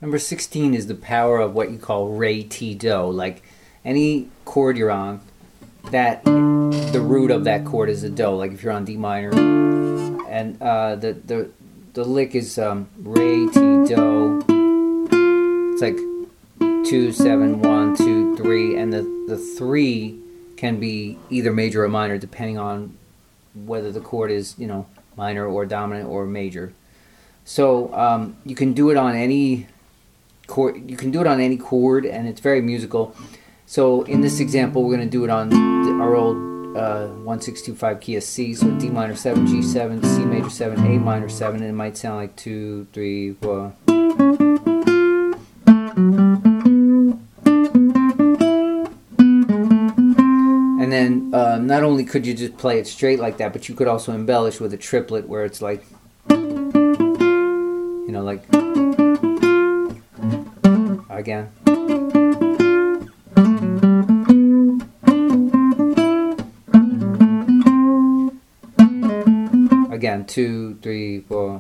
Number 16 is the power of what you call re ti do. Like any chord you're on, that the root of that chord is a do. Like if you're on D minor, and the lick is re ti do. It's like 2 7 1 2 3, and the 3 can be either major or minor depending on whether the chord is minor or dominant or major. So you can do it on any chord. You can do it on any chord, and it's very musical. So in this example, we're going to do it on our old 1625 key of C. So D minor 7, G7, C major 7, A minor 7, and it might sound like 2 3 4. And then not only could you just play it straight like that, but you could also embellish with a triplet where it's like, like again. Again, 2 3 4.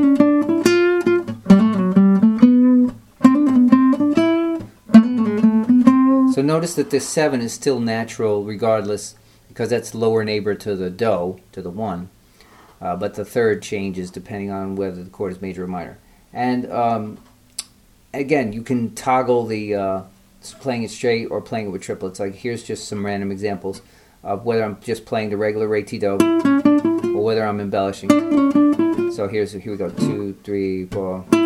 So notice that this 7 is still natural regardless, because that's lower neighbor to the do, to the 1. But the third changes depending on whether the chord is major or minor. And again, you can toggle the playing it straight or playing it with triplets. Like here's just some random examples of whether I'm just playing the regular re ti do or whether I'm embellishing. So here we go, 2 3 4.